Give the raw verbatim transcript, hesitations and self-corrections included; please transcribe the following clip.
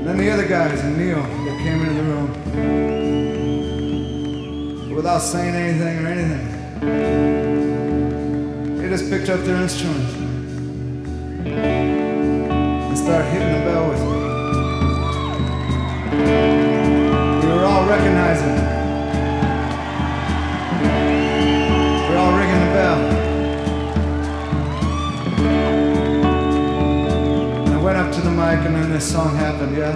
Then the other guys and Neil that came into the room, without saying anything or anything, they just picked up their instruments and started hitting the bell with me. We were all recognizing. We were all ringing the bell. And I went up to the mic and then this song happened, yeah?